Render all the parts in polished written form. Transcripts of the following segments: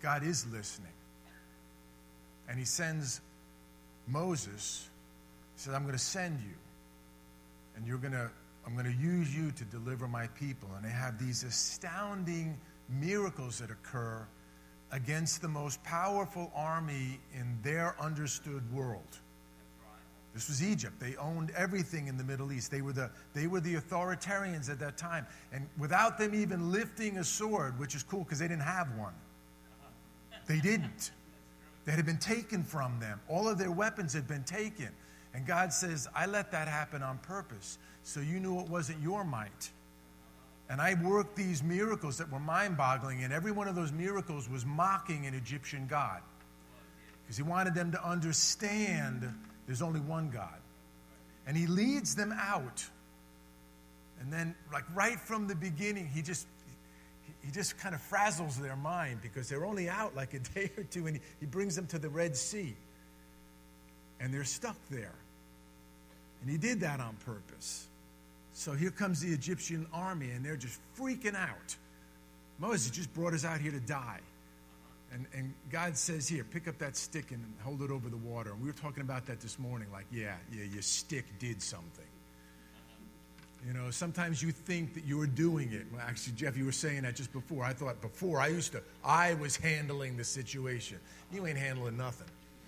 God is listening. And he sends Moses. He says, I'm going to send you. And I'm going to use you to deliver my people. And they have these astounding miracles that occur against the most powerful army in their understood world. This was Egypt. They owned everything in the Middle East. They were the authoritarians at that time. And without them even lifting a sword, which is cool because they didn't have one. They didn't. That had been taken from them. All of their weapons had been taken. And God says, I let that happen on purpose. So you knew it wasn't your might. And I worked these miracles that were mind-boggling. And every one of those miracles was mocking an Egyptian God. Because he wanted them to understand there's only one God. And he leads them out. And then, like right from the beginning, he just kind of frazzles their mind because they're only out like a day or two, and he brings them to the Red Sea. And they're stuck there. And he did that on purpose. So here comes the Egyptian army, and they're just freaking out. Moses just brought us out here to die. And God says, here, pick up that stick and hold it over the water. And we were talking about that this morning, like, yeah, your stick did something. You know, sometimes you think that you were doing it. Well, actually, Jeff, you were saying that just before. I thought before I was handling the situation. You ain't handling nothing.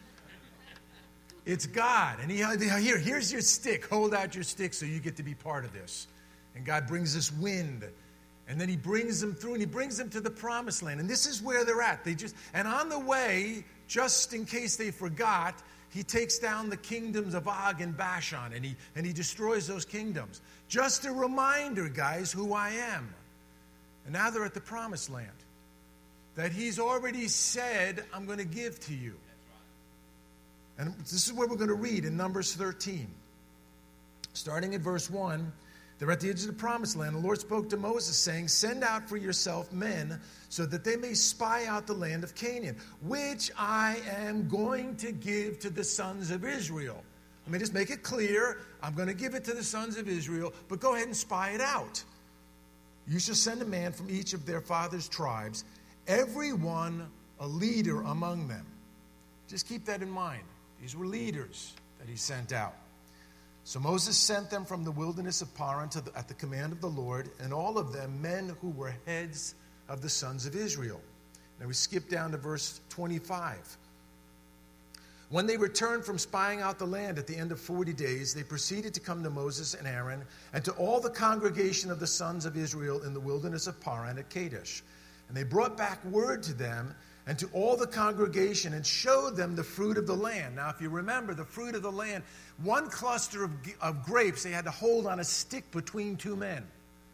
It's God. And here's your stick. Hold out your stick so you get to be part of this. And God brings this wind. And then he brings them through, and he brings them to the promised land. And this is where they're at. And on the way, just in case they forgot, he takes down the kingdoms of Og and Bashan, and he destroys those kingdoms. Just a reminder, guys, who I am. And now they're at the promised land that he's already said, I'm going to give to you. And this is what we're going to read in Numbers 13. Starting at verse 1, they're at the edge of the promised land. The Lord spoke to Moses, saying, send out for yourself men so that they may spy out the land of Canaan, which I am going to give to the sons of Israel. Let me just make it clear. I'm going to give it to the sons of Israel, but go ahead and spy it out. You shall send a man from each of their fathers' tribes, every one a leader among them. Just keep that in mind. These were leaders that he sent out. So Moses sent them from the wilderness of Paran at the command of the Lord, and all of them men who were heads of the sons of Israel. Now we skip down to verse 25. When they returned from spying out the land at the end of 40 days, they proceeded to come to Moses and Aaron and to all the congregation of the sons of Israel in the wilderness of Paran at Kadesh. And they brought back word to them and to all the congregation and showed them the fruit of the land. Now, if you remember, the fruit of the land, one cluster of grapes they had to hold on a stick between two men.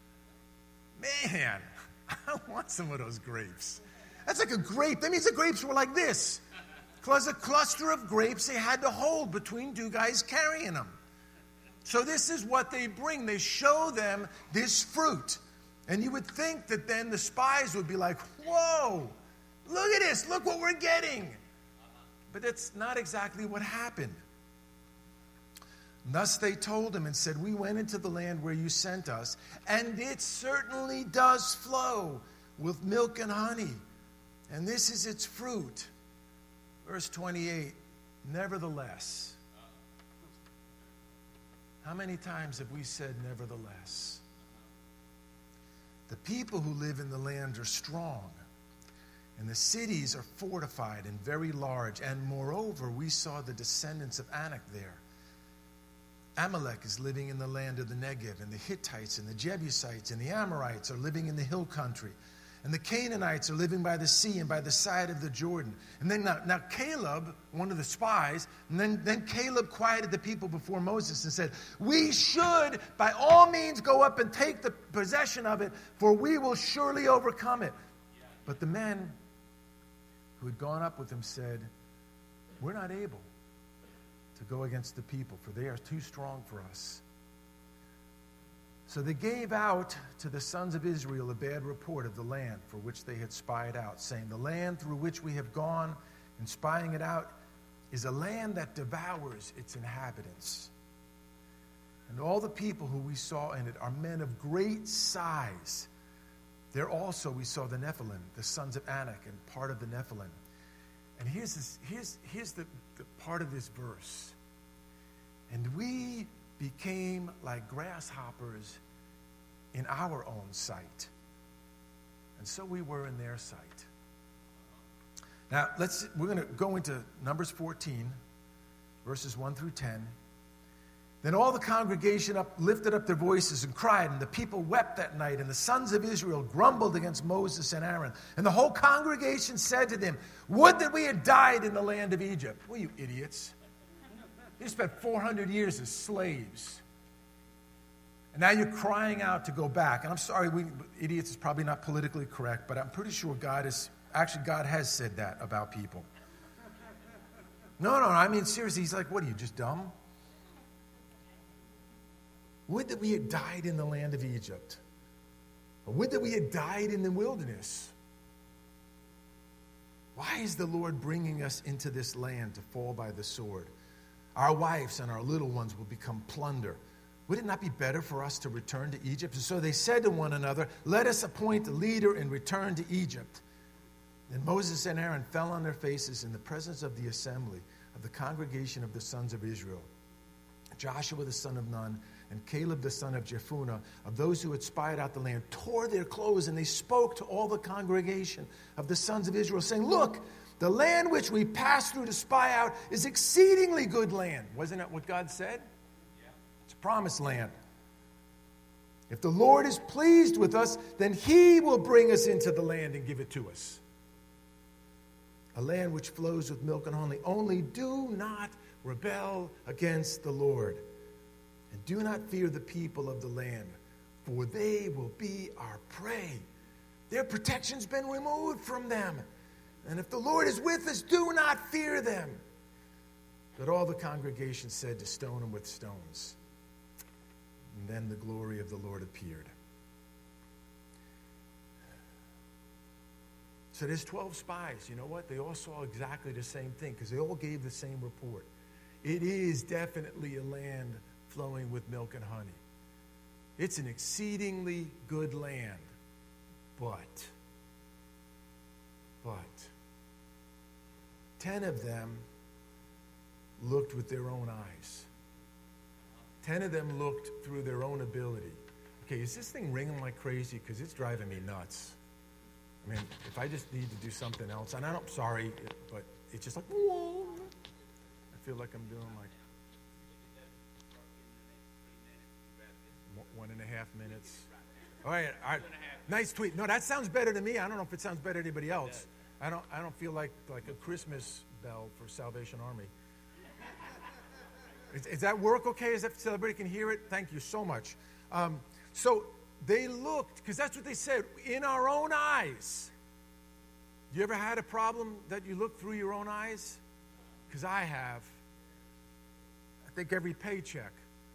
Man, I want some of those grapes. That's like a grape. That means the grapes were like this. Because a cluster of grapes they had to hold between two guys carrying them. So this is what they bring. They show them this fruit. And you would think that then the spies would be like, whoa, look at this. Look what we're getting. But that's not exactly what happened. Thus they told him and said, we went into the land where you sent us, and it certainly does flow with milk and honey. And this is its fruit. Verse 28, nevertheless. How many times have we said nevertheless? The people who live in the land are strong, and the cities are fortified and very large. And moreover, we saw the descendants of Anak there. Amalek is living in the land of the Negev, and the Hittites and the Jebusites and the Amorites are living in the hill country. And the Canaanites are living by the sea and by the side of the Jordan. And then now Caleb, one of the spies, and then Caleb quieted the people before Moses and said, we should by all means go up and take the possession of it, for we will surely overcome it. But the men who had gone up with him said, we're not able to go against the people, for they are too strong for us. So they gave out to the sons of Israel a bad report of the land for which they had spied out, saying, the land through which we have gone and spying it out is a land that devours its inhabitants. And all the people who we saw in it are men of great size. There also we saw the Nephilim, the sons of Anak, and part of the Nephilim. And here's the part of this verse. And we became like grasshoppers in our own sight. And so we were in their sight. Now, we're going to go into Numbers 14, verses 1 through 10. Then all the congregation lifted up their voices and cried, and the people wept that night, and the sons of Israel grumbled against Moses and Aaron. And the whole congregation said to them, "Would that we had died in the land of Egypt." Well, you idiots. You spent 400 years as slaves. And now you're crying out to go back. And I'm sorry, idiots is probably not politically correct, but I'm pretty sure God has said that about people. No, I mean, seriously, he's like, what are you, just dumb? Would that we had died in the land of Egypt. Or would that we had died in the wilderness. Why is the Lord bringing us into this land to fall by the sword? Our wives and our little ones will become plunder. Would it not be better for us to return to Egypt? And so they said to one another, "Let us appoint a leader and return to Egypt." Then Moses and Aaron fell on their faces in the presence of the assembly of the congregation of the sons of Israel. Joshua the son of Nun and Caleb the son of Jephunneh, of those who had spied out the land, tore their clothes, and they spoke to all the congregation of the sons of Israel, saying, "Look, the land which we passed through to spy out is exceedingly good land." Wasn't that what God said? Yeah. It's a promised land. If the Lord is pleased with us, then he will bring us into the land and give it to us. A land which flows with milk and honey. Only do not rebel against the Lord. And do not fear the people of the land, for they will be our prey. Their protection's been removed from them. And if the Lord is with us, do not fear them. But all the congregation said to stone them with stones. And then the glory of the Lord appeared. So there's 12 spies. You know what? They all saw exactly the same thing because they all gave the same report. It is definitely a land flowing with milk and honey. It's an exceedingly good land. But 10 of them looked with their own eyes. 10 of them looked through their own ability. Okay, is this thing ringing like crazy? Because it's driving me nuts. I mean, if I just need to do something else, and I'm sorry, but it's just like, whoa. I feel like I'm doing like 1.5 minutes. All right. Nice tweet. No, that sounds better to me. I don't know if it sounds better to anybody else. I don't feel like a Christmas bell for Salvation Army. Is that work okay? Is that so everybody can hear it? Thank you so much. So they looked, because that's what they said, in our own eyes. You ever had a problem that you look through your own eyes? Because I have. I think every paycheck.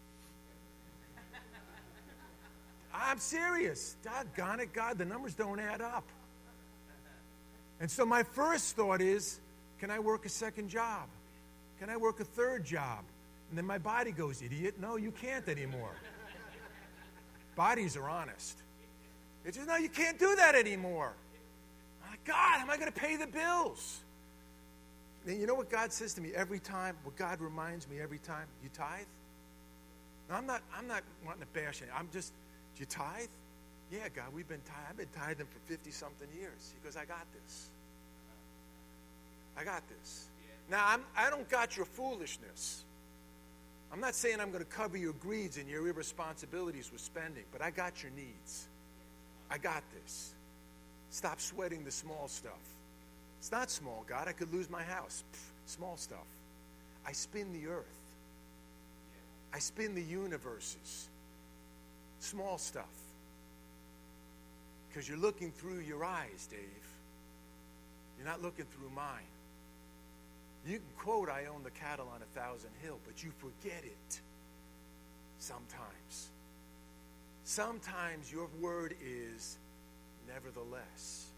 I'm serious. Doggone it, God, the numbers don't add up. And so my first thought is, can I work a second job? Can I work a third job? And then my body goes, "Idiot, no, you can't anymore." Bodies are honest. It says, "No, you can't do that anymore." I'm like, God, how am I going to pay the bills? And you know what God says to me every time? What God reminds me every time? You tithe? No, I'm not wanting to bash it. I'm just, do you tithe? Yeah, God, we've been tithing. I've been tithing for 50-something years. He goes, I got this. I got this. Now, I don't got your foolishness. I'm not saying I'm going to cover your greeds and your irresponsibilities with spending, but I got your needs. I got this. Stop sweating the small stuff. It's not small, God. I could lose my house. Small stuff. I spin the earth. I spin the universes. Small stuff. Because you're looking through your eyes, Dave. You're not looking through mine. You can quote, "I own the cattle on 1,000 hill," but you forget it sometimes. Sometimes your word is nevertheless.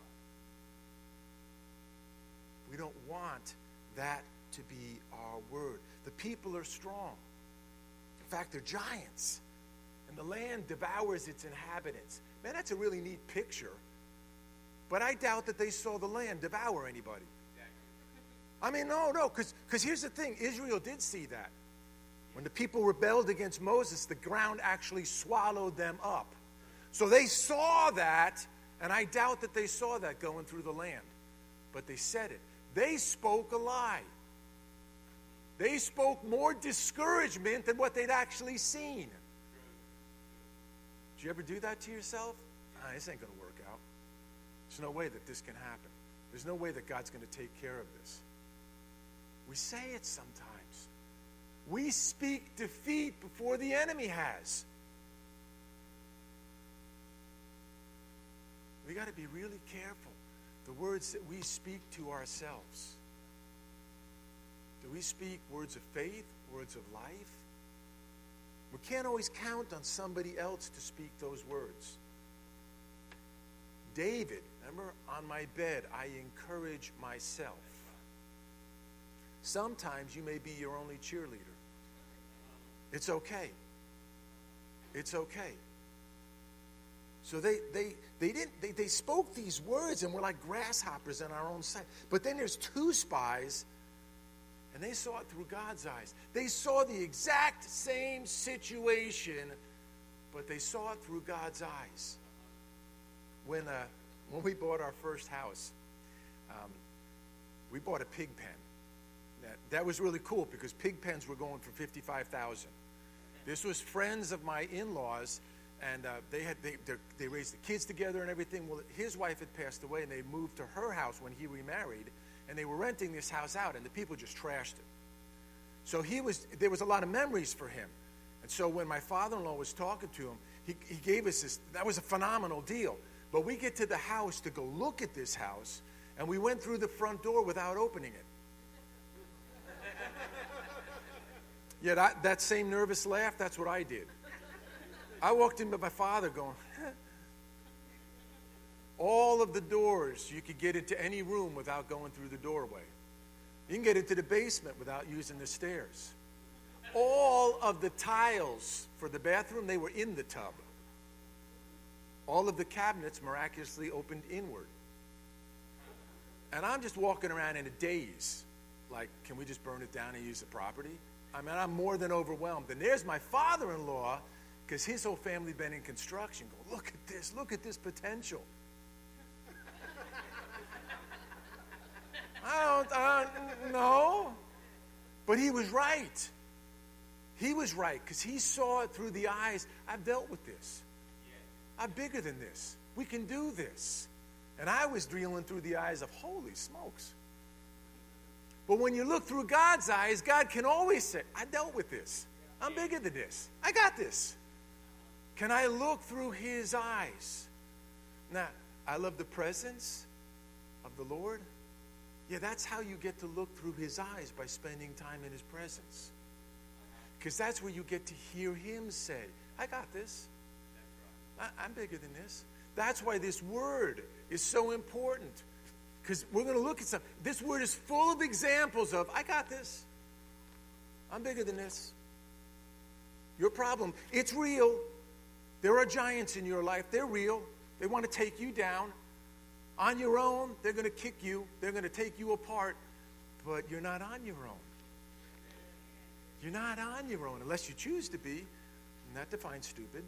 We don't want that to be our word. The people are strong. In fact, they're giants. And the land devours its inhabitants. Man, that's a really neat picture. But I doubt that they saw the land devour anybody. I mean, no, because here's the thing. Israel did see that. When the people rebelled against Moses, the ground actually swallowed them up. So they saw that, and I doubt that they saw that going through the land. But they said it. They spoke a lie. They spoke more discouragement than what they'd actually seen. Did you ever do that to yourself? This ain't going to work out. There's no way that this can happen. There's no way that God's going to take care of this. We say it sometimes. We speak defeat before the enemy has. We got to be really careful. The words that we speak to ourselves. Do we speak words of faith, words of life? We can't always count on somebody else to speak those words. David, remember, on my bed, I encourage myself. Sometimes you may be your only cheerleader. It's okay. It's okay. So they spoke these words and were like grasshoppers in our own sight. But then there's two spies, and they saw it through God's eyes. They saw the exact same situation, but they saw it through God's eyes. When we bought our first house, we bought a pig pen. That was really cool because pig pens were going for $55,000. This was friends of my in-laws, and they raised the kids together and everything. Well, his wife had passed away, and they moved to her house when he remarried, and they were renting this house out, and the people just trashed it. So there was a lot of memories for him. And so when my father-in-law was talking to him, he gave us this. That was a phenomenal deal. But we get to the house to go look at this house, and we went through the front door without opening it. Yeah, that same nervous laugh, that's what I did. I walked in with my father going, all of the doors, you could get into any room without going through the doorway. You can get into the basement without using the stairs. All of the tiles for the bathroom, they were in the tub. All of the cabinets miraculously opened inward. And I'm just walking around in a daze. Like, can we just burn it down and use the property? I mean, I'm more than overwhelmed. And there's my father-in-law, because his whole family had been in construction. Go, look at this potential. I don't know. But he was right. He was right, because he saw it through the eyes. I've dealt with this. I'm bigger than this. We can do this. And I was dealing through the eyes of, holy smokes. But when you look through God's eyes, God can always say, I dealt with this. I'm bigger than this. I got this. Can I look through his eyes? Now, I love the presence of the Lord. Yeah, that's how you get to look through his eyes, by spending time in his presence. Because that's where you get to hear him say, I got this. I'm bigger than this. That's why this word is so important. Because we're going to look at something. This word is full of examples of, I got this. I'm bigger than this. Your problem, it's real. There are giants in your life. They're real. They want to take you down. On your own, they're going to kick you. They're going to take you apart. But you're not on your own. You're not on your own unless you choose to be. And that defines stupid.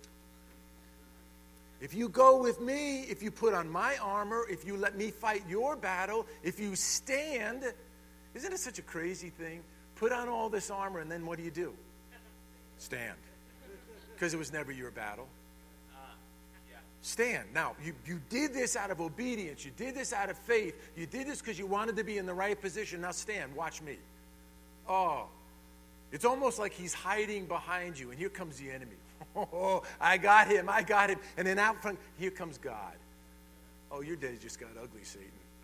If you go with me, if you put on my armor, if you let me fight your battle, if you stand, isn't it such a crazy thing? Put on all this armor, and then what do? Stand. Because it was never your battle. Stand. Now, you did this out of obedience. You did this out of faith. You did this because you wanted to be in the right position. Now stand. Watch me. Oh, it's almost like he's hiding behind you, and here comes the enemy. Oh, I got him. And then out front, here comes God. Oh, your day just got ugly, Satan.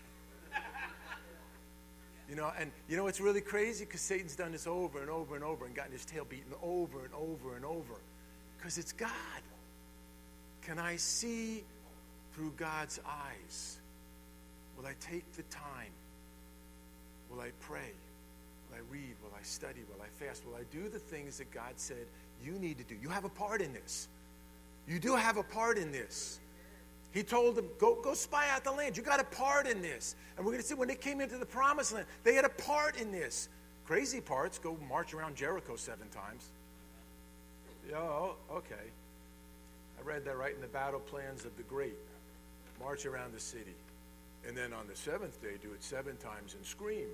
And it's really crazy because Satan's done this over and over and over and gotten his tail beaten over and over and over. Because it's God. Can I see through God's eyes? Will I take the time? Will I pray? Will I read? Will I study? Will I fast? Will I do the things that God said you need to do? You have a part in this. You do have a part in this. He told them, go spy out the land. You got a part in this. And we're going to see when they came into the promised land, they had a part in this. Crazy parts, go march around Jericho 7 times. Yeah, oh, okay. I read that right in the battle plans of the great. March around the city. And then on the 7th day, do it 7 times and scream.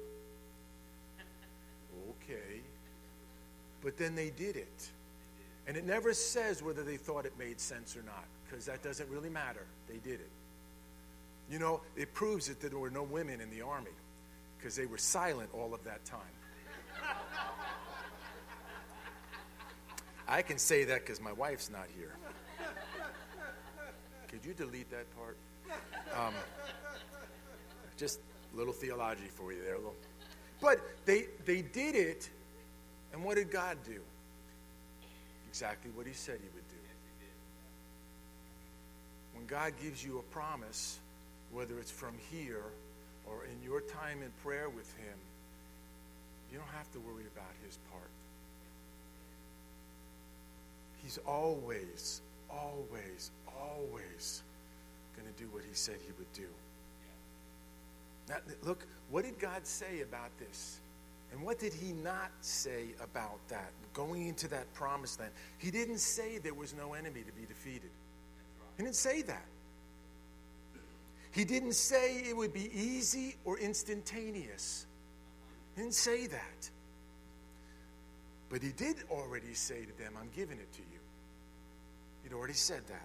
Okay. But then they did it. And it never says whether they thought it made sense or not, because that doesn't really matter. They did it. You know, it proves that there were no women in the army, because they were silent all of that time. I can say that because my wife's not here. Could you delete that part? Just a little theology for you there. But they did it, and what did God do? Exactly what he said he would do. When God gives you a promise, whether it's from here or in your time in prayer with him, you don't have to worry about his part. He's always, always, always going to do what he said he would do. Now, look, what did God say about this? And what did he not say about that? Going into that promised land. He didn't say there was no enemy to be defeated. He didn't say that. He didn't say it would be easy or instantaneous. He didn't say that. But he did already say to them, I'm giving it to you. He'd already said that.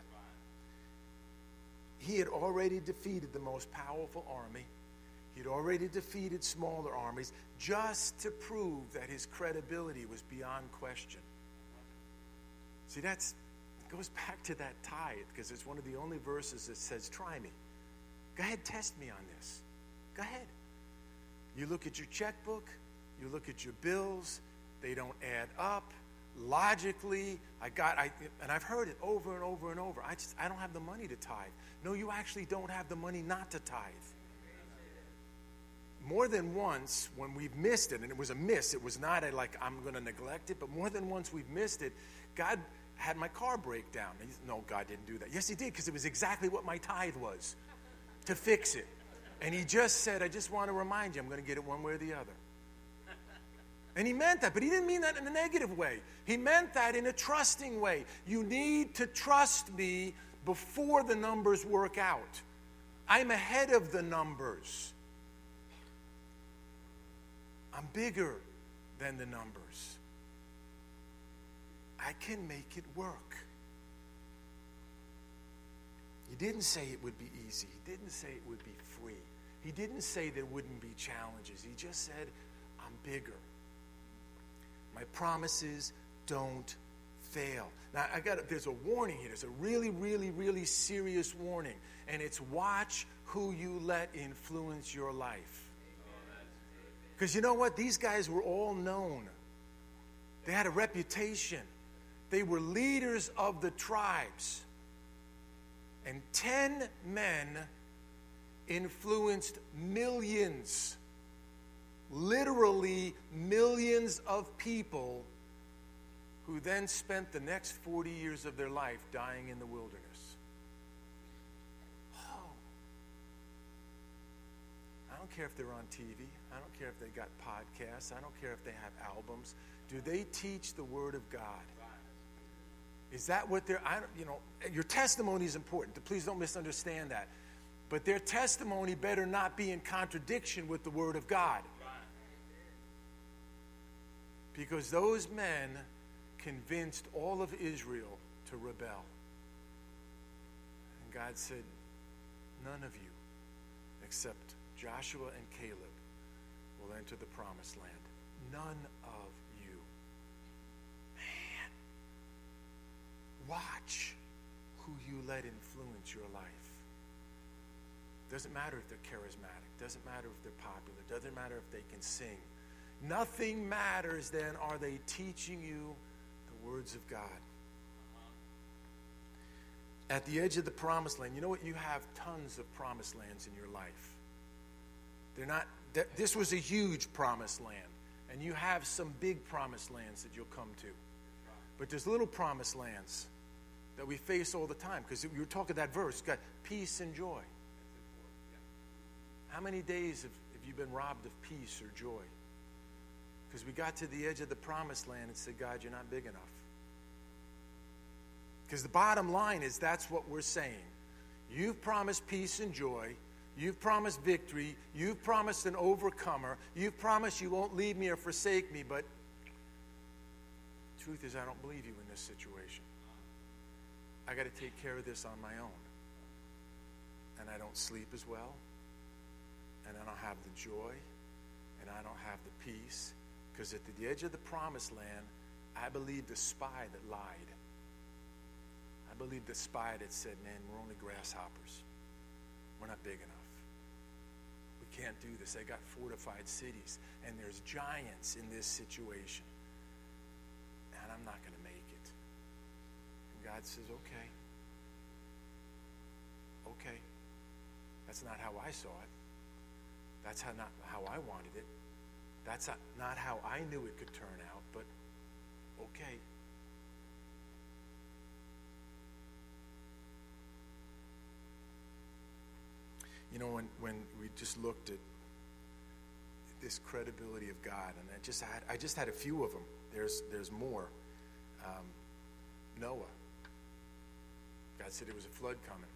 He had already defeated the most powerful army. He'd already defeated smaller armies just to prove that his credibility was beyond question. See, it goes back to that tithe, because it's one of the only verses that says, try me. Go ahead, test me on this. Go ahead. You look at your checkbook, you look at your bills, they don't add up. Logically, and I've heard it over and over and over. I don't have the money to tithe. No, you actually don't have the money not to tithe. More than once, when we've missed it, and it was a miss, it was not I'm going to neglect it, but more than once we've missed it, God had my car break down. No, God didn't do that. Yes, he did, because it was exactly what my tithe was, to fix it. And he just said, I just want to remind you, I'm going to get it one way or the other. And he meant that, but he didn't mean that in a negative way. He meant that in a trusting way. You need to trust me before the numbers work out. I'm ahead of the numbers. I'm bigger than the numbers. I can make it work. He didn't say it would be easy. He didn't say it would be free. He didn't say there wouldn't be challenges. He just said, I'm bigger. My promises don't fail. Now, there's a warning here. There's a really, really, really serious warning. And it's watch who you let influence your life. Because you know what? These guys were all known. They had a reputation. They were leaders of the tribes. And 10 men influenced millions, literally millions of people, who then spent the next 40 years of their life dying in the wilderness. Oh. I don't care if they're on TV. I don't care if they got podcasts. I don't care if they have albums. Do they teach the Word of God? Is that what they're, your testimony is important. Please don't misunderstand that. But their testimony better not be in contradiction with the Word of God. Because those men convinced all of Israel to rebel. And God said, none of you, except Joshua and Caleb, will enter the promised land. None of you. Man, watch who you let influence your life. Doesn't matter if they're charismatic. Doesn't matter if they're popular. Doesn't matter if they can sing. Nothing matters then. Are they teaching you the words of God? At the edge of the promised land, you know what? You have tons of promised lands in your life. They're not. This was a huge promised land, and you have some big promised lands that you'll come to. But there's little promised lands that we face all the time. Because you were talking that verse, got peace and joy. How many days have you been robbed of peace or joy? Because we got to the edge of the promised land and said, God, you're not big enough. Because the bottom line is that's what we're saying. You've promised peace and joy. You've promised victory. You've promised an overcomer. You've promised you won't leave me or forsake me. But the truth is, I don't believe you in this situation. I got to take care of this on my own. And I don't sleep as well. And I don't have the joy. And I don't have the peace. Because at the edge of the promised land, I believe the spy that lied. I believe the spy that said, man, we're only grasshoppers. We're not big enough. We can't do this. They got fortified cities, and there's giants in this situation. And I'm not going to make it. And God says, okay. Okay. That's not how I saw it. That's not how I wanted it. That's not how I knew it could turn out, but okay. You know, when we just looked at this credibility of God, and I just had a few of them. There's more. Noah. God said there was a flood coming.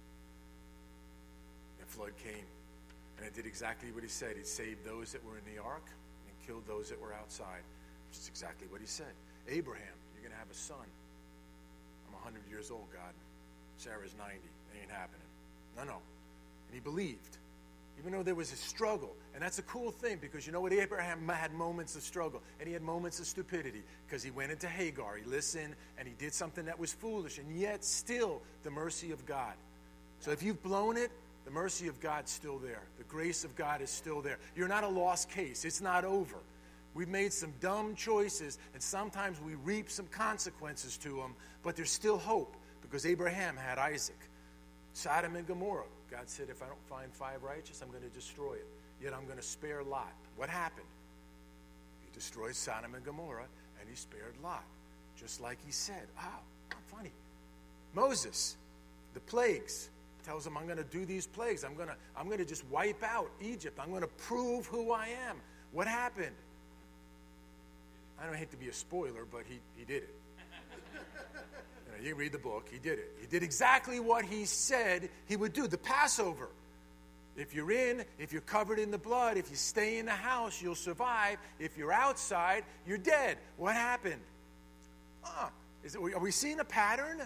The flood came, and it did exactly what he said. He saved those that were in the ark and killed those that were outside, which is exactly what he said. Abraham, you're going to have a son. I'm 100 years old, God. Sarah's 90. It ain't happening. No. And he believed, even though there was a struggle. And that's a cool thing, because you know what? Abraham had moments of struggle, and he had moments of stupidity, because he went into Hagar, he listened, and he did something that was foolish, and yet still the mercy of God. So if you've blown it, the mercy of God's still there. The grace of God is still there. You're not a lost case. It's not over. We've made some dumb choices, and sometimes we reap some consequences to them, but there's still hope, because Abraham had Isaac. Sodom and Gomorrah. God said, if I don't find 5 righteous, I'm going to destroy it. Yet I'm going to spare Lot. What happened? He destroyed Sodom and Gomorrah, and he spared Lot. Just like he said. Funny. Moses, the plagues. Tells him, I'm going to do these plagues. I'm going to just wipe out Egypt. I'm going to prove who I am. What happened? I don't hate to be a spoiler, but he did it. You read the book. He did it. He did exactly what he said he would do. The Passover. If you're covered in the blood, if you stay in the house, you'll survive. If you're outside, you're dead. What happened? Are we seeing a pattern?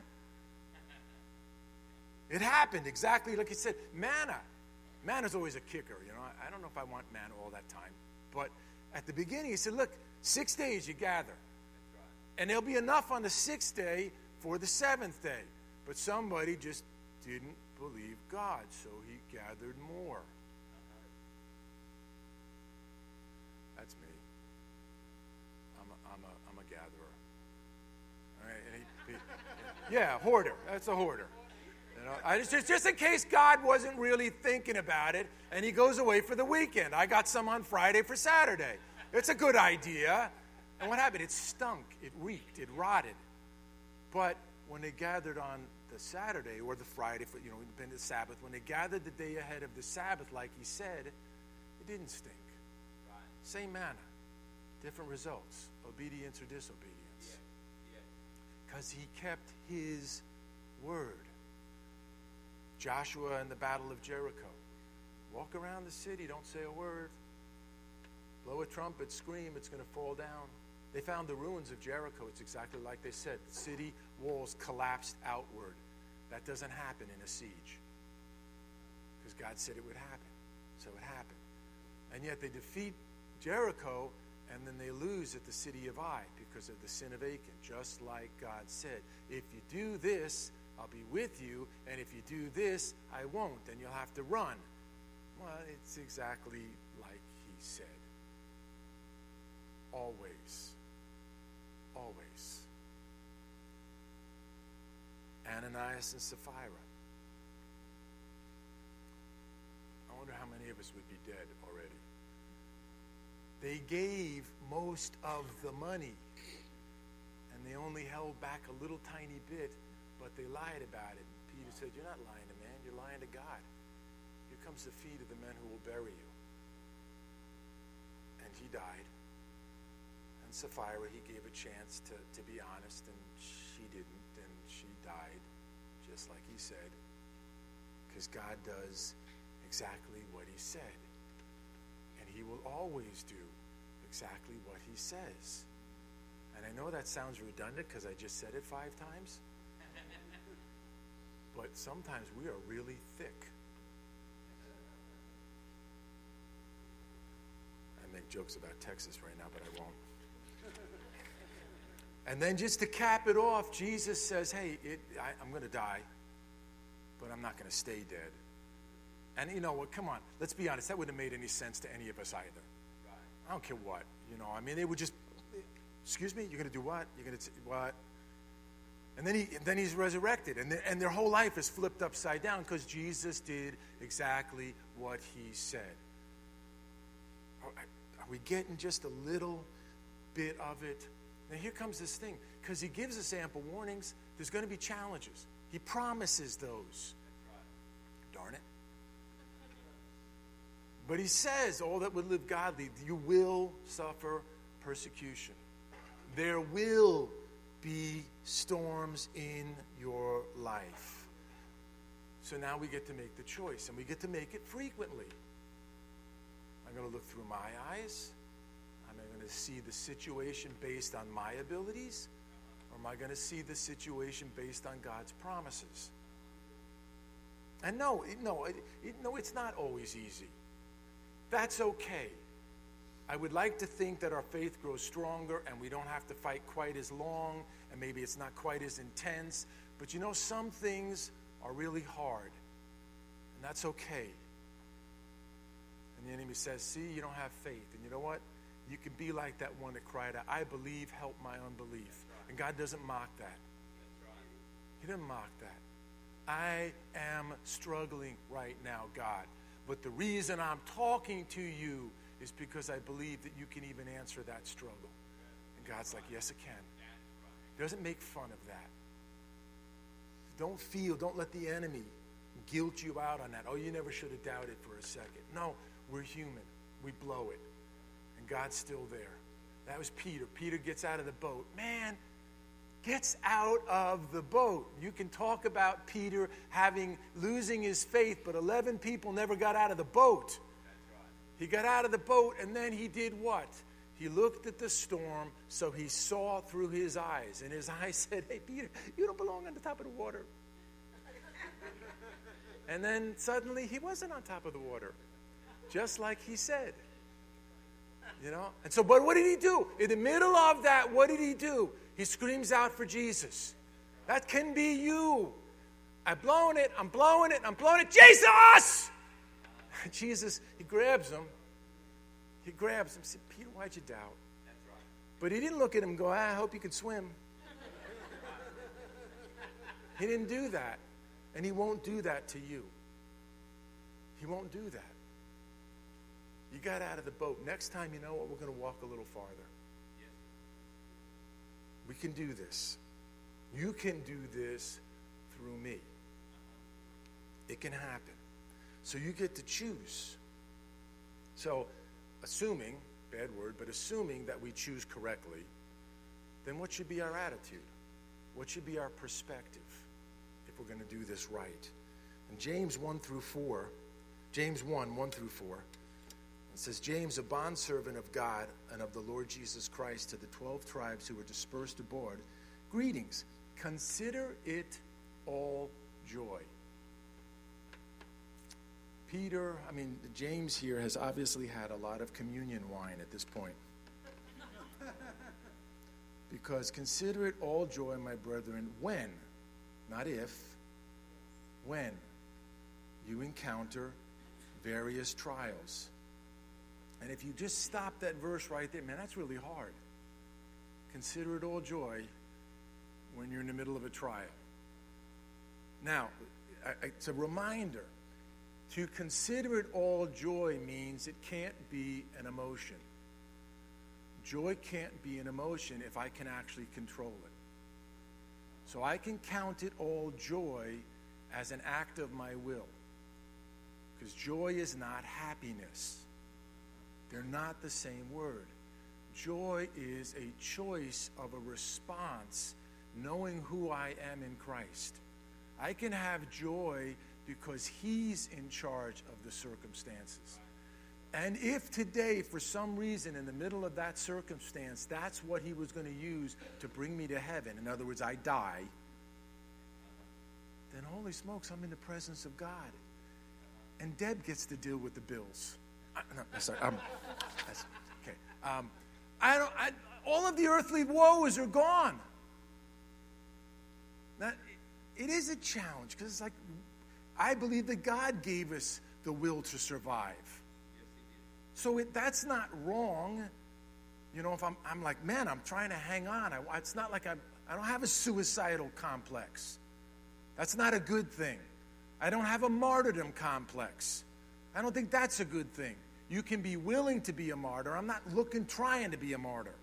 It happened exactly like he said. Manna. Manna's always a kicker. You know, I don't know if I want manna all that time. But at the beginning, he said, look, 6 days you gather. And there'll be enough on the 6th day for the 7th day. But somebody just didn't believe God, so he gathered more. That's me. I'm a gatherer. All right, hoarder. That's a hoarder. You know, just in case God wasn't really thinking about it, and he goes away for the weekend. I got some on Friday for Saturday. It's a good idea. And what happened? It stunk. It reeked. It rotted. But when they gathered on the Saturday or the Friday, the Sabbath, when they gathered the day ahead of the Sabbath, like he said, it didn't stink. Right. Same manna, different results, obedience or disobedience. Because he kept his word. Joshua in the Battle of Jericho. Walk around the city, don't say a word. Blow a trumpet, scream, it's going to fall down. They found the ruins of Jericho. It's exactly like they said. The city walls collapsed outward. That doesn't happen in a siege. Because God said it would happen. So it happened. And yet they defeat Jericho, and then they lose at the city of Ai because of the sin of Achan. Just like God said, if you do this, I'll be with you. And if you do this, I won't. And you'll have to run. Well, it's exactly like he said. Always. Always. Ananias and Sapphira. I wonder how many of us would be dead already. They gave most of the money, and they only held back a little tiny bit, But they lied about it. Peter said, you're not lying to man, you're lying to God. Here comes the feet of the men who will bury you. And he died. And Sapphira, he gave a chance to be honest, and she didn't, and she died, just like he said. Because God does exactly what he said. And he will always do exactly what he says. And I know that sounds redundant because I just said it 5 times. But sometimes we are really thick. I make jokes about Texas right now, but I won't. And then just to cap it off, Jesus says, hey, I'm going to die, but I'm not going to stay dead. And you know what? Come on, let's be honest. That wouldn't have made any sense to any of us either. Right. I don't care what. You know, I mean, they would just, excuse me, you're going to do what? You're going to what? And then he's resurrected, and their whole life is flipped upside down because Jesus did exactly what he said. Are we getting just a little bit of it? Now here comes this thing, because he gives us ample warnings. There's going to be challenges. He promises those. Darn it. But he says, all that would live godly, you will suffer persecution. There will be storms in your life. So now we get to make the choice, and we get to make it frequently. I'm going to look through my eyes. Am I going to see the situation based on my abilities? Or am I going to see the situation based on God's promises? And no, it's not always easy. That's okay. I would like to think that our faith grows stronger and we don't have to fight quite as long, and maybe it's not quite as intense. But you know, some things are really hard, and that's okay. And the enemy says, see, you don't have faith. And you know what? You can be like that one that cried out, I believe, help my unbelief. And God doesn't mock that. He doesn't mock that. I am struggling right now, God. But the reason I'm talking to you is because I believe that you can even answer that struggle. And God's like, yes, it can. He doesn't make fun of that. Don't let the enemy guilt you out on that. Oh, you never should have doubted for a second. No, we're human. We blow it. And God's still there. That was Peter. Peter gets out of the boat. Man, gets out of the boat. You can talk about Peter losing his faith, but 11 people never got out of the boat. He got out of the boat, and then he did what? He looked at the storm, so he saw through his eyes. And his eyes said, hey, Peter, you don't belong on the top of the water. And then suddenly he wasn't on top of the water, just like he said. You know? And so, but what did he do? In the middle of that, what did he do? He screams out for Jesus. That can be you. I'm blowing it. Jesus! Jesus, he grabs him. He said, Peter, why'd you doubt? That's right. But he didn't look at him and go, I hope you can swim. He didn't do that. And he won't do that to you. He won't do that. You got out of the boat. Next time, you know what? We're going to walk a little farther. Yes. We can do this. You can do this through me. It can happen. So you get to choose. So assuming, bad word, but assuming that we choose correctly, then what should be our attitude? What should be our perspective if we're going to do this right? In James 1 through 4, James 1 through 4, it says, James, a bondservant of God and of the Lord Jesus Christ, to the 12 tribes who were dispersed abroad, greetings. Consider it all joy. James here has obviously had a lot of communion wine at this point. Because consider it all joy, my brethren, when, not if, when you encounter various trials. And if you just stop that verse right there, man, that's really hard. Consider it all joy when you're in the middle of a trial. Now, it's a reminder. To consider it all joy means it can't be an emotion. Joy can't be an emotion if I can actually control So I can count it all joy as an act of my will. Because joy is not happiness. They're not the same word. Joy is a choice of a response, knowing who I am in Christ. I can have joy because he's in charge of the circumstances. And if today, for some reason, in the middle of that circumstance, that's what he was going to use to bring me to heaven, in other words, I die, then holy smokes, I'm in the presence of God. And Deb gets to deal with the bills. Sorry. That's, okay. All of the earthly woes are gone. Now, it is a challenge because it's like, I believe that God gave us the will to survive. So that's not wrong. You know, if I'm like, man, I'm trying to hang on. It's not like I don't have a suicidal complex. That's not a good thing. I don't have a martyrdom complex. I don't think that's a good thing. You can be willing to be a martyr. I'm not trying to be a martyr.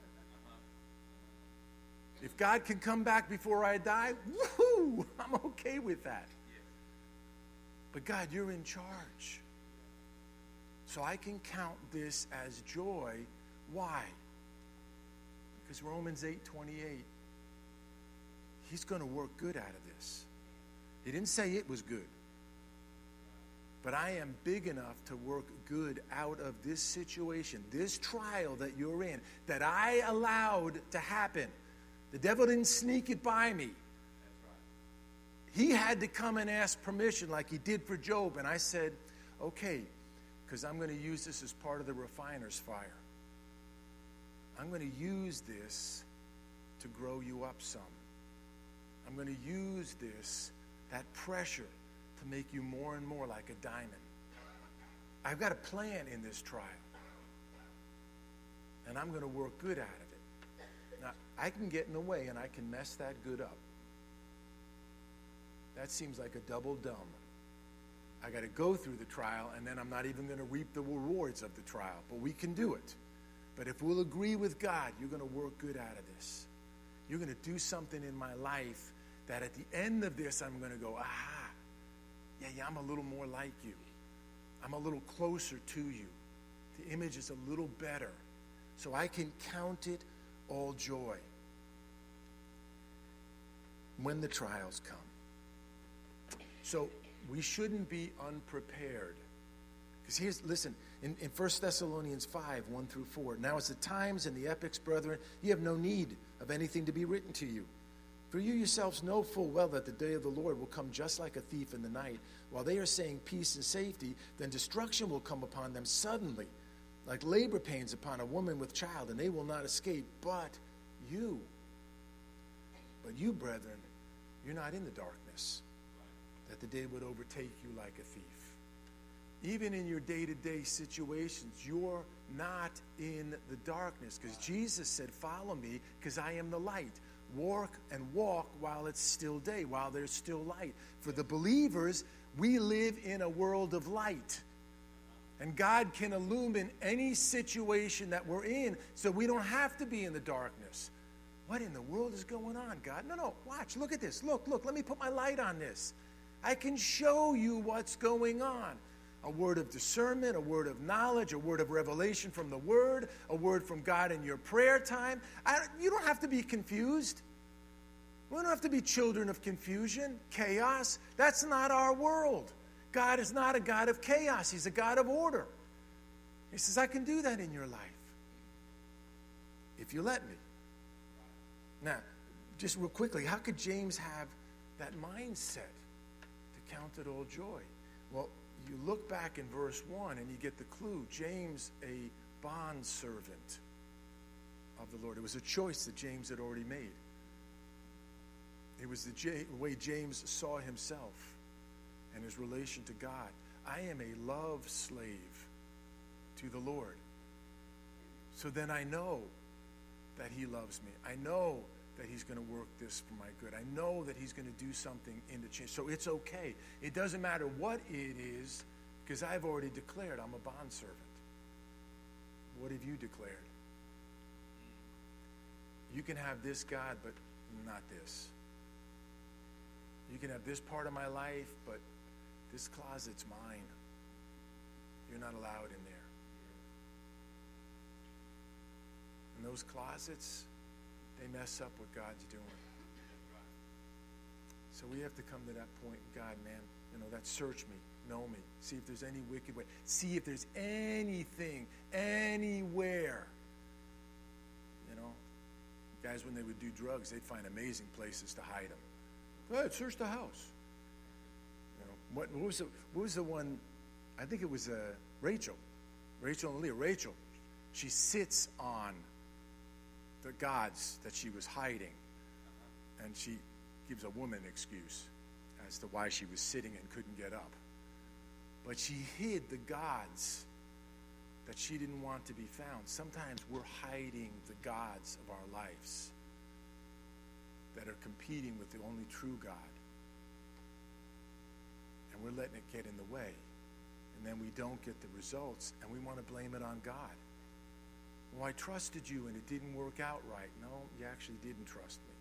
If God can come back before I die, woohoo, I'm okay with that. But God, you're in charge. So I can count this as joy. Why? Because Romans 8:28, he's going to work good out of this. He didn't say it was good. But I am big enough to work good out of this situation, this trial that you're in, that I allowed to happen. The devil didn't sneak it by me. He had to come and ask permission like he did for Job. And I said, okay, because I'm going to use this as part of the refiner's fire. I'm going to use this to grow you up some. I'm going to use this, that pressure, to make you more and more like a diamond. I've got a plan in this trial. And I'm going to work good out of it. Now, I can get in the way and I can mess that good up. That seems like a double dumb. I got to go through the trial, and then I'm not even going to reap the rewards of the trial. But we can do it. But if we'll agree with God, you're going to work good out of this. You're going to do something in my life that at the end of this, I'm going to go, yeah, I'm a little more like you. I'm a little closer to you. The image is a little better. So I can count it all joy when the trials come. So we shouldn't be unprepared. Because listen, in 1 Thessalonians 5, 1 through 4, now as the times and the epochs, brethren, you have no need of anything to be written to you. For you yourselves know full well that the day of the Lord will come just like a thief in the night. While they are saying peace and safety, then destruction will come upon them suddenly, like labor pains upon a woman with child, and they will not escape. But you, brethren, you're not in the darkness, that the day would overtake you like a thief. Even in your day-to-day situations, you're not in the darkness, because Jesus said, follow me, because I am the light. Walk while it's still day, while there's still light. For the believers, we live in a world of light. And God can illumine any situation that we're in, so we don't have to be in the darkness. What in the world is going on, God? No, watch, look at this. Look, let me put my light on this. I can show you what's going on. A word of discernment, a word of knowledge, a word of revelation from the Word, a word from God in your prayer time. You don't have to be confused. We don't have to be children of confusion, chaos. That's not our world. God is not a God of chaos. He's a God of order. He says, I can do that in your life if you let me. Now, just real quickly, how could James have that mindset to count it all joy? Well, you look back in verse 1 and you get the clue. James, a bondservant of the Lord. It was a choice that James had already made. It was the way James saw himself and his relation to God. I am a love slave to the Lord. So then I know that he loves me. I know that he's going to work this for my good. I know that he's going to do something in the change. So it's okay. It doesn't matter what it is, because I've already declared I'm a bondservant. What have you declared? You can have this God, but not this. You can have this part of my life, but this closet's mine. You're not allowed in there. And those closets, they mess up what God's doing. So we have to come to that point, God, man, that search me, know me, see if there's any wicked way, see if there's anything, anywhere. Guys, when they would do drugs, they'd find amazing places to hide them. Go ahead, search the house. What was the one? I think it was Rachel and Leah. Rachel, she sits on the gods that she was hiding, and she gives a woman excuse as to why she was sitting and couldn't get up. But she hid the gods that she didn't want to be found. Sometimes we're hiding the gods of our lives that are competing with the only true God. And we're letting it get in the way. And then we don't get the results, and we want to blame it on God. Well, I trusted you, and it didn't work out right. No, you actually didn't trust me.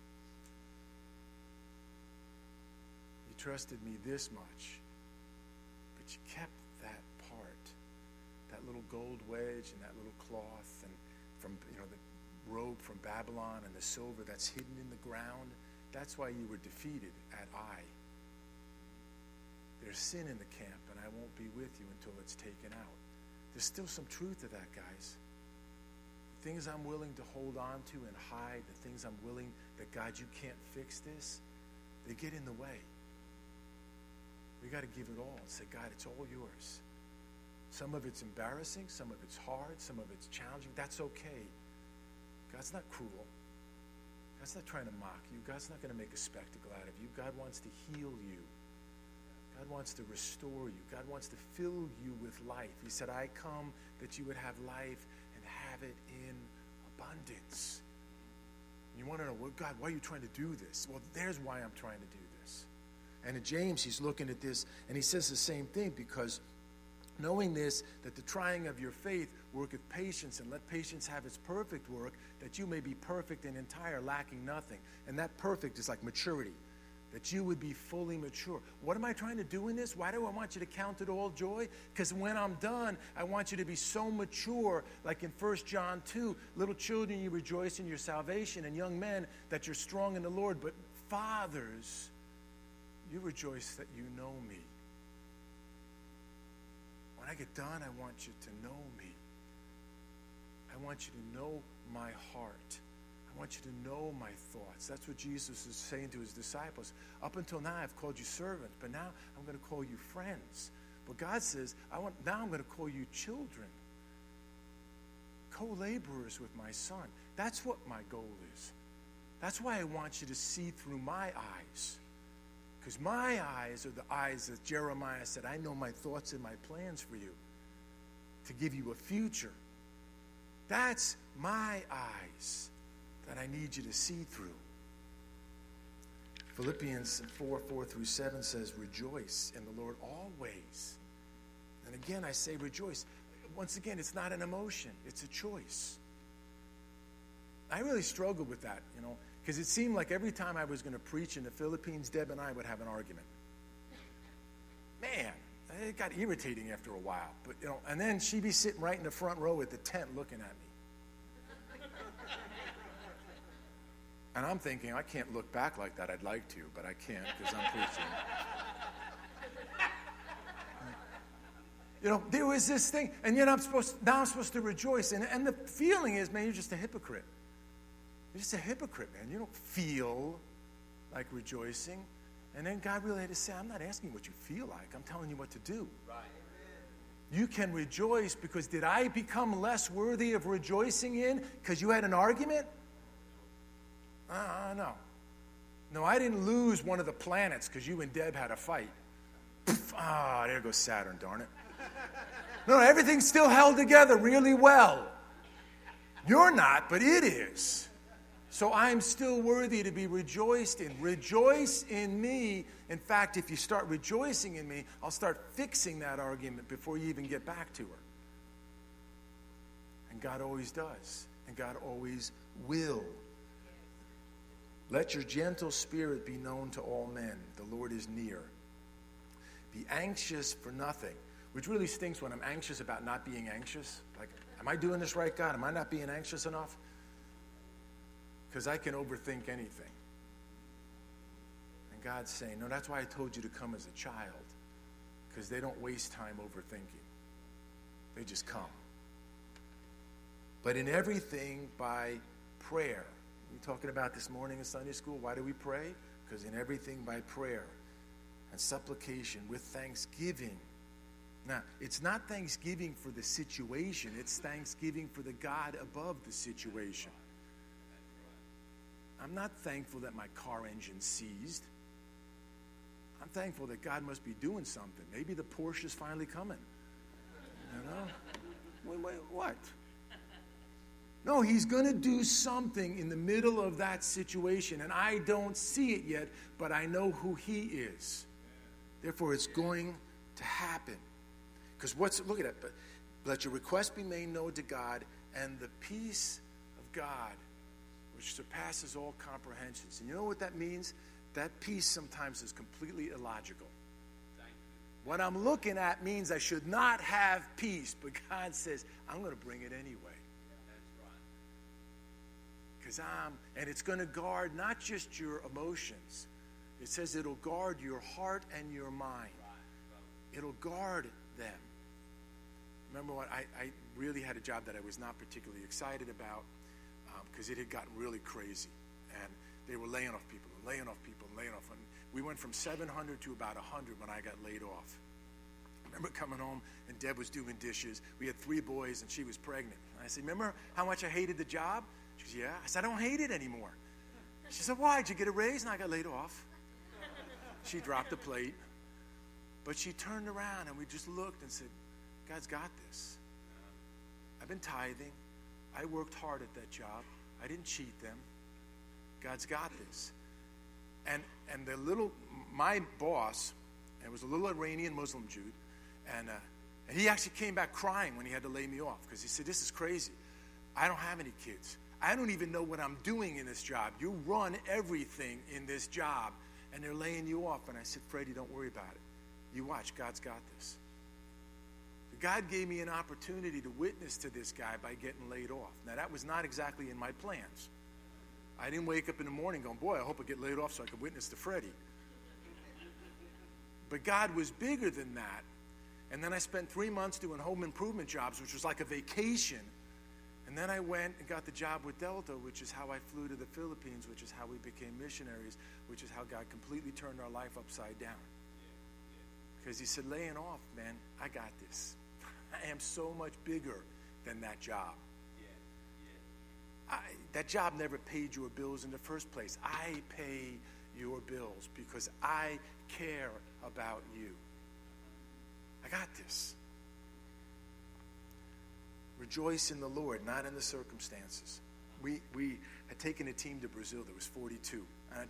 You trusted me this much, but you kept that part, that little gold wedge and that little cloth, and from the robe from Babylon and the silver that's hidden in the ground. That's why you were defeated at Ai. There's sin in the camp, and I won't be with you until it's taken out. There's still some truth to that, guys. The things I'm willing to hold on to and hide, the things I'm willing that, God, you can't fix this, they get in the way. We got to give it all and say, God, it's all yours. Some of it's embarrassing, some of it's hard, some of it's challenging. That's okay. God's not cruel. God's not trying to mock you. God's not going to make a spectacle out of you. God wants to heal you. God wants to restore you. God wants to fill you with life. He said, I come that you would have life and have it in abundance. You want to know, well, God, why are you trying to do this? Well, there's why I'm trying to do this. And in James, he's looking at this, and he says the same thing, because knowing this, that the trying of your faith worketh patience, and let patience have its perfect work, that you may be perfect and entire, lacking nothing. And that perfect is like maturity, that you would be fully mature. What am I trying to do in this? Why do I want you to count it all joy? Because when I'm done, I want you to be so mature, like in 1 John 2, little children, you rejoice in your salvation, and young men, that you're strong in the Lord. But fathers, you rejoice that you know me. When I get done, I want you to know me. I want you to know my heart. I want you to know my thoughts. That's what Jesus is saying to his disciples. Up until now, I've called you servants, but now I'm going to call you friends. But God says, now I'm going to call you children, co-laborers with my son. That's what my goal is. That's why I want you to see through my eyes. Because my eyes are the eyes that Jeremiah said, I know my thoughts and my plans for you, to give you a future. That's my eyes that I need you to see through. Philippians 4:4-7 says, rejoice in the Lord always. And again, I say rejoice. Once again, it's not an emotion. It's a choice. I really struggled with that, because it seemed like every time I was going to preach in the Philippines, Deb and I would have an argument. Man, it got irritating after a while. But and then she'd be sitting right in the front row at the tent looking at me. And I'm thinking, I can't look back like that. I'd like to, but I can't because I'm preaching. There was this thing, and yet I'm supposed to rejoice. And the feeling is, man, you're just a hypocrite. You're just a hypocrite, man. You don't feel like rejoicing. And then God really had to say, I'm not asking you what you feel like. I'm telling you what to do. Right. You can rejoice because did I become less worthy of rejoicing in because you had an argument? No. No, I didn't lose one of the planets because you and Deb had a fight. There goes Saturn, darn it. No, everything's still held together really well. You're not, but it is. So I'm still worthy to be rejoiced in. Rejoice in me. In fact, if you start rejoicing in me, I'll start fixing that argument before you even get back to her. And God always does. And God always will. Let your gentle spirit be known to all men. The Lord is near. Be anxious for nothing, which really stinks when I'm anxious about not being anxious. Like, am I doing this right, God? Am I not being anxious enough? Because I can overthink anything. And God's saying, no, that's why I told you to come as a child. Because they don't waste time overthinking. They just come. But in everything by prayer. We were talking about this morning in Sunday school. Why do we pray? Because in everything by prayer and supplication with thanksgiving. Now, it's not thanksgiving for the situation. It's thanksgiving for the God above the situation. I'm not thankful that my car engine seized. I'm thankful that God must be doing something. Maybe the Porsche is finally coming. You know? Wait, what? No, he's going to do something in the middle of that situation, and I don't see it yet, but I know who he is. Therefore, it's going to happen. Because look at it. Let your request be made known to God, and the peace of God, which surpasses all comprehensions. And you know what that means? That peace sometimes is completely illogical. What I'm looking at means I should not have peace, but God says, I'm going to bring it anyway. And it's going to guard not just your emotions. It says it'll guard your heart and your mind. It'll guard them. Remember what? I really had a job that I was not particularly excited about because it had gotten really crazy. And they were laying off people and laying off people and laying off. And we went from 700 to about 100 when I got laid off. I remember coming home and Deb was doing dishes. We had 3 boys and she was pregnant. And I said, remember how much I hated the job? She goes, yeah. I said, I don't hate it anymore. She said, why? Did you get a raise? And I got laid off. She dropped the plate. But she turned around and we just looked and said, God's got this. I've been tithing. I worked hard at that job. I didn't cheat them. God's got this. And my boss, it was a little Iranian Muslim Jew, and he actually came back crying when he had to lay me off because he said, this is crazy. I don't have any kids. I don't even know what I'm doing in this job. You run everything in this job, and they're laying you off. And I said, Freddie, don't worry about it. You watch. God's got this. God gave me an opportunity to witness to this guy by getting laid off. Now, that was not exactly in my plans. I didn't wake up in the morning going, boy, I hope I get laid off so I can witness to Freddie. But God was bigger than that. And then I spent 3 months doing home improvement jobs, which was like a vacation. And then I went and got the job with Delta, which is how I flew to the Philippines, which is how we became missionaries, which is how God completely turned our life upside down. Because he said, laying off, man, I got this. I am so much bigger than that job. That job never paid your bills in the first place. I pay your bills because I care about you. I got this. Rejoice in the Lord, not in the circumstances. We had taken a team to Brazil. There was 42. And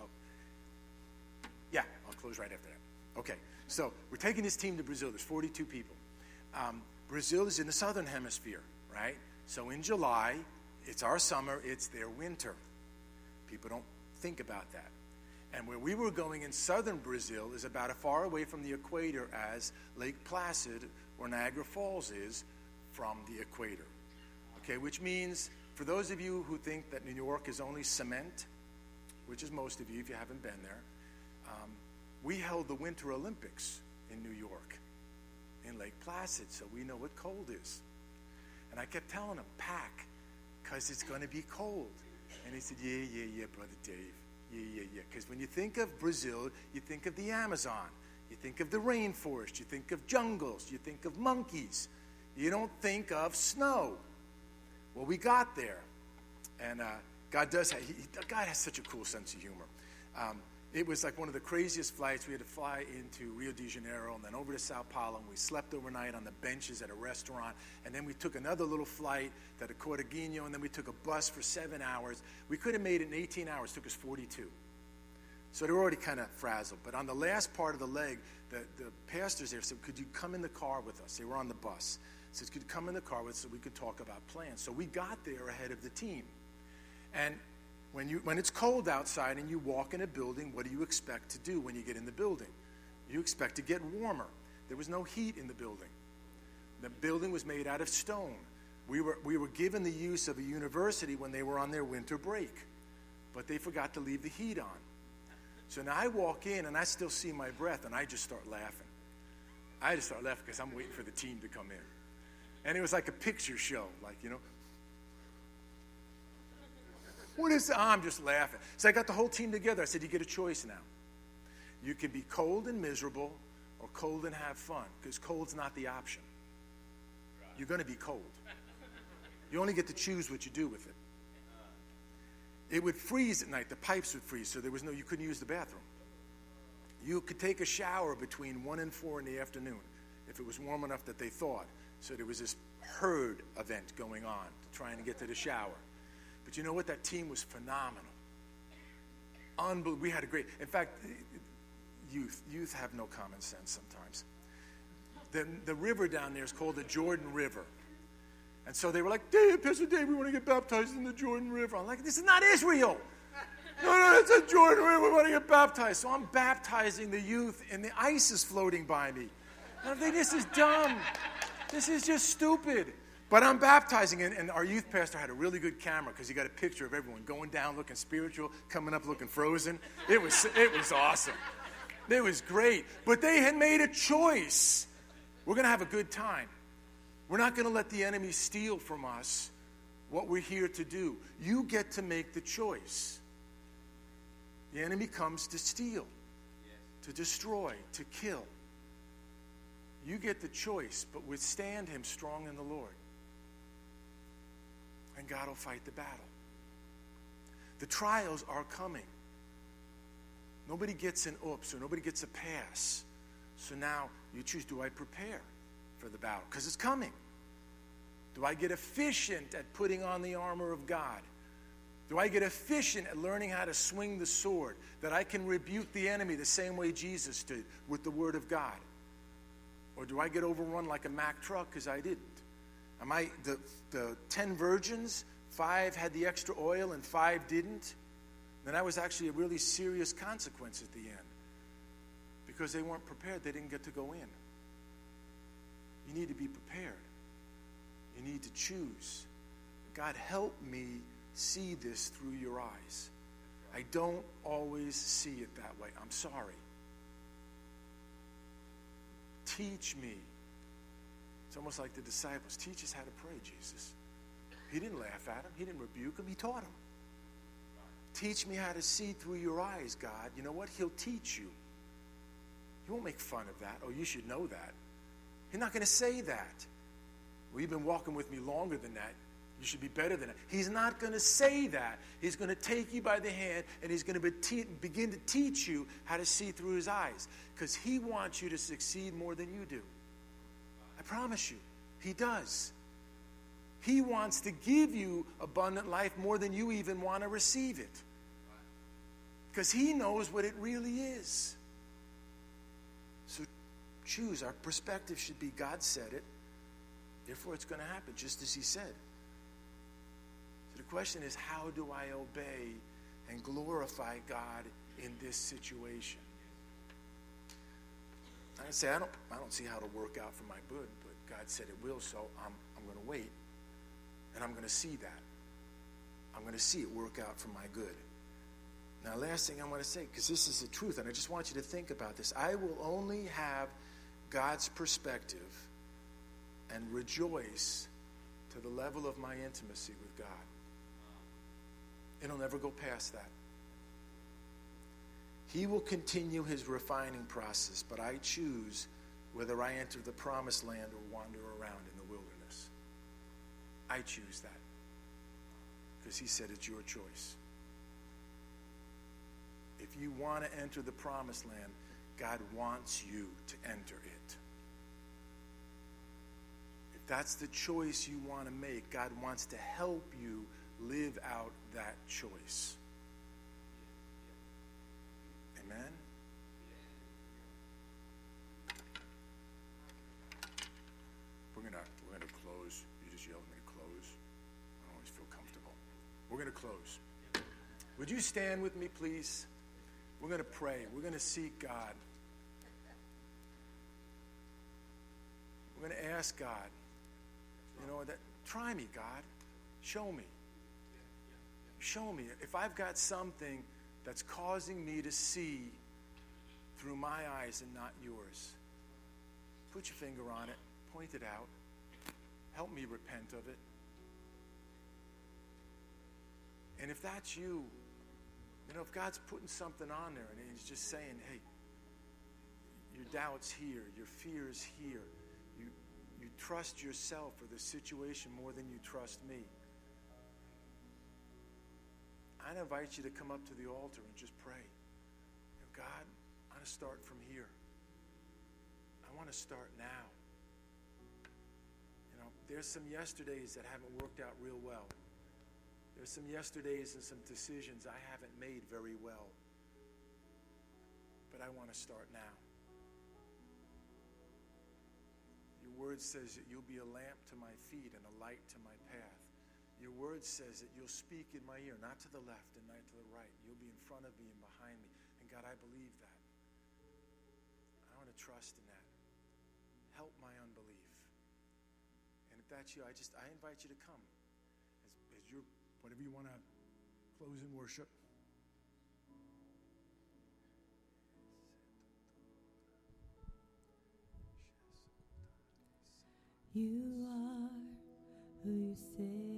I'll close right after that. Okay, so we're taking this team to Brazil. There's 42 people. Brazil is in the southern hemisphere, right? So in July, it's our summer, it's their winter. People don't think about that. And where we were going in southern Brazil is about as far away from the equator as Lake Placid or Niagara Falls is from the equator. Okay, which means for those of you who think that New York is only cement, which is most of you if you haven't been there, we held the Winter Olympics in New York, in Lake Placid, so we know what cold is. And I kept telling him, pack, because it's going to be cold. And he said, yeah, Brother Dave. Yeah. Because when you think of Brazil, you think of the Amazon. You think of the rainforest. You think of jungles. You think of monkeys. You don't think of snow. Well, we got there. And God has such a cool sense of humor. It was like one of the craziest flights. We had to fly into Rio de Janeiro and then over to Sao Paulo. And we slept overnight on the benches at a restaurant. And then we took another little flight to Cordeguinho. And then we took a bus for 7 hours. We could have made it in 18 hours. It took us 42. So they were already kind of frazzled. But on the last part of the leg, the pastors there said, could you come in the car with us? They were on the bus. Said, could you come in the car with us so we could talk about plans? So we got there ahead of the team. And When it's cold outside and you walk in a building, what do you expect to do when you get in the building? You expect to get warmer. There was no heat in the building. The building was made out of stone. We were given the use of a university when they were on their winter break, but they forgot to leave the heat on. So now I walk in and I still see my breath and I just start laughing. I just start laughing because I'm waiting for the team to come in. And it was like a picture show, like, what is that? I'm just laughing. So I got the whole team together. I said, you get a choice now. You can be cold and miserable or cold and have fun, because cold's not the option. You're going to be cold. You only get to choose what you do with it. It would freeze at night. The pipes would freeze, so you couldn't use the bathroom. You could take a shower between 1 and 4 in the afternoon if it was warm enough that they thawed. So there was this herd event going on, trying to get to the shower. But you know what? That team was phenomenal. Unbelievable. We had a great, in fact, youth have no common sense sometimes. The river down there is called the Jordan River. And so they were like, Pastor Dave, we want to get baptized in the Jordan River. I'm like, this is not Israel. No, it's a Jordan River. We want to get baptized. So I'm baptizing the youth, and the ice is floating by me. And I'm thinking, this is dumb. This is just stupid. But I'm baptizing, and our youth pastor had a really good camera because he got a picture of everyone going down looking spiritual, coming up looking frozen. It was awesome. It was great. But they had made a choice. We're going to have a good time. We're not going to let the enemy steal from us what we're here to do. You get to make the choice. The enemy comes to steal, to destroy, to kill. You get the choice, but withstand him strong in the Lord. And God will fight the battle. The trials are coming. Nobody gets an oops or nobody gets a pass. So now you choose, do I prepare for the battle? Because it's coming. Do I get efficient at putting on the armor of God? Do I get efficient at learning how to swing the sword, that I can rebuke the enemy the same way Jesus did with the word of God? Or do I get overrun like a Mack truck because I didn't? Am I the 10 virgins, 5 had the extra oil and 5 didn't? Then that was actually a really serious consequence at the end. Because they weren't prepared, they didn't get to go in. You need to be prepared. You need to choose. God, help me see this through your eyes. I don't always see it that way. I'm sorry. Teach me. It's almost like the disciples. Teach us how to pray, Jesus. He didn't laugh at him. He didn't rebuke him. He taught him. Teach me how to see through your eyes, God. You know what? He'll teach you. He won't make fun of that. Oh, you should know that. He's not going to say that. Well, you've been walking with me longer than that. You should be better than that. He's not going to say that. He's going to take you by the hand, and he's going to begin to teach you how to see through his eyes, because he wants you to succeed more than you do. I promise you, he does. He wants to give you abundant life more than you even want to receive it, because he knows what it really is. So choose. Our perspective should be, God said it, therefore it's going to happen just as he said. So the question is, how do I obey and glorify God in this situation? I say I don't see how to work out for my good, but God said it will, so I'm going to wait, and I'm going to see that. I'm going to see it work out for my good. Now, last thing I want to say, because this is the truth, and I just want you to think about this. I will only have God's perspective and rejoice to the level of my intimacy with God. It'll never go past that. He will continue his refining process, but I choose whether I enter the promised land or wander around in the wilderness. I choose that, because he said it's your choice. If you want to enter the promised land, God wants you to enter it. If that's the choice you want to make, God wants to help you live out that choice. Amen? We're gonna close. You just yelled at me to close. I don't always feel comfortable. We're going to close. Would you stand with me, please? We're going to pray. We're going to seek God. We're going to ask God, try me, God. Show me. Show me. If I've got something that's causing me to see through my eyes and not yours, put your finger on it. Point it out. Help me repent of it. And if that's you, if God's putting something on there and he's just saying, hey, your doubt's here, your fear's here, you trust yourself or the situation more than you trust me, I'd invite you to come up to the altar and just pray. God, I want to start from here. I want to start now. There's some yesterdays that haven't worked out real well. There's some yesterdays and some decisions I haven't made very well. But I want to start now. Your word says that you'll be a lamp to my feet and a light to my path. Your word says that you'll speak in my ear, not to the left and not to the right. You'll be in front of me and behind me. And God, I believe that. I want to trust in that. Help my unbelief. And if that's you, I invite you to come. As your, whatever you want to close in worship. You are who you say